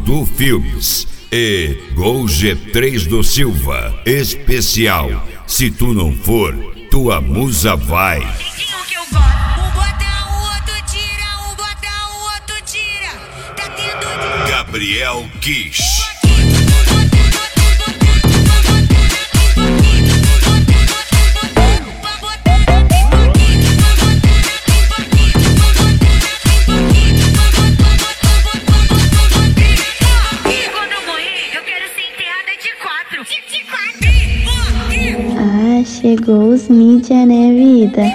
Dudu Filmes e Gol G3 do Silva. Especial. Se tu não for, tua musa vai. Gabriel Kish. Ah, chegou os mídia, né, vida?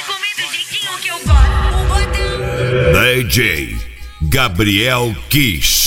DJ Gabriel Kish.